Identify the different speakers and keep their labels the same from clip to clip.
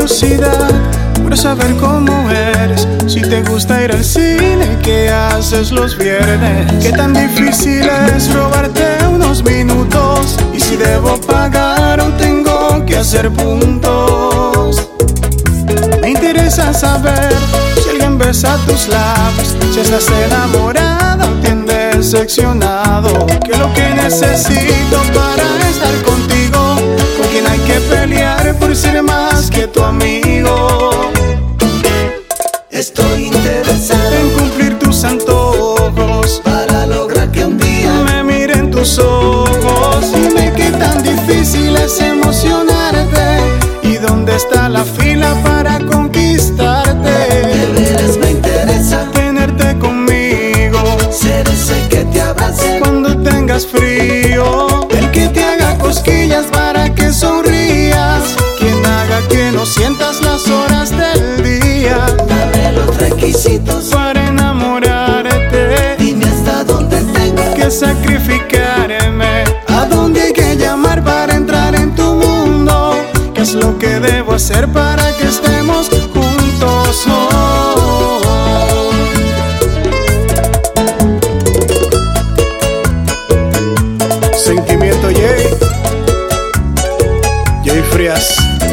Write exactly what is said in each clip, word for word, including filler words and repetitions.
Speaker 1: curiosidad por saber cómo eres. Si te gusta ir al cine, ¿qué haces los viernes? ¿Qué tan difícil es robarte unos minutos? Y si debo pagar o tengo que hacer puntos. Me interesa saber si alguien besa tus labios, si estás enamorada o te decepcionado. ¿Qué es lo que necesito para estar contigo? ¿Con quién hay que pelear por ser más que tu amigo?
Speaker 2: Estoy interesado
Speaker 1: en cumplir tus antojos
Speaker 2: para lograr que un día
Speaker 1: me miren tus ojos. Dime qué tan difícil es emocionarte y dónde está la fila para conquistarte.
Speaker 2: De veras me interesa
Speaker 1: tenerte conmigo,
Speaker 2: ser ese que te abrace
Speaker 1: cuando tengas frío, el que te haga cosquillas para que sonrías, quien haga que no sientas las horas del día.
Speaker 2: Dame los requisitos
Speaker 1: para enamorarte.
Speaker 2: Dime hasta dónde tengo
Speaker 1: que sacrificarme, a dónde hay que llamar para entrar en tu mundo. ¿Qué es lo que debo hacer para que estemos juntos? Oh. Sentimiento Jay, Jay Frías.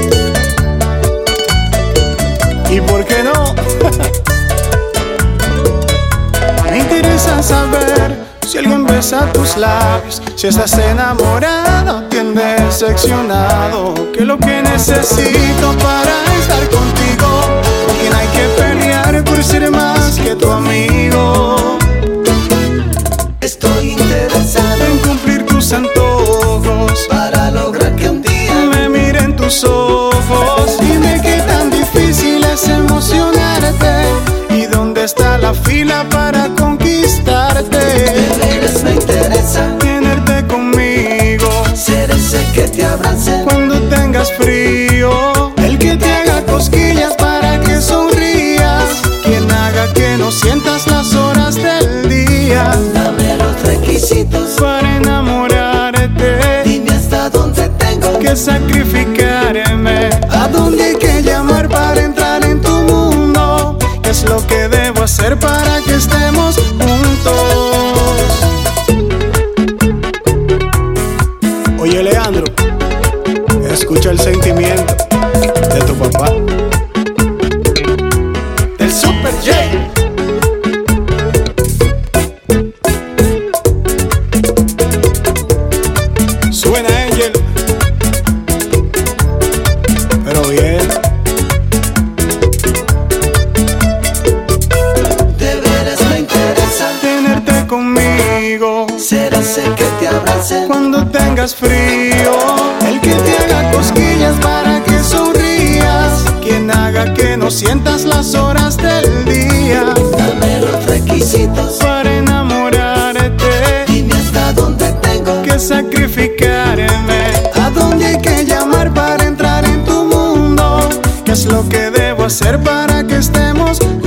Speaker 1: ¿Y por qué no? Me interesa saber si alguien besa tus labios, si estás enamorado o te han decepcionado. ¿Qué es lo que necesito para estar contigo? ¿Con quién hay que pelear por ser más que tu amigo?
Speaker 2: Estoy interesado
Speaker 1: en cumplir tus antojos
Speaker 2: para lograr que un día
Speaker 1: me miren tus ojos. Dime qué tan difícil es emocionarte y dónde está la fila para conquistarte.
Speaker 2: De veras me interesa
Speaker 1: tenerte conmigo,
Speaker 2: ser ese que te abrace
Speaker 1: cuando tengas frío, el que te haga cosquillas para que sonrías, quien haga que no sientas las horas del día.
Speaker 2: Dame los requisitos
Speaker 1: para enamorarte.
Speaker 2: Dime hasta dónde tengo
Speaker 1: que sacrificarme, a dónde hay que llamar para entrar en tu mundo. ¿Qué es lo que debo hacer para que estemos juntos? Oye, Leandro, escucha el sentimiento de tu papá, el Super J. Suena Angel, pero bien.
Speaker 2: De veras me interesa
Speaker 1: tenerte conmigo,
Speaker 2: ser ese que te abrace
Speaker 1: cuando tengas frío, el que te haga cosquillas para que sonrías, quien haga que no sientas las horas del día.
Speaker 2: Dame los requisitos
Speaker 1: para enamorarte.
Speaker 2: Dime hasta dónde tengo
Speaker 1: que sacrificarme, a dónde hay que llamar para entrar en tu mundo. ¿Qué es lo que debo hacer para que estemos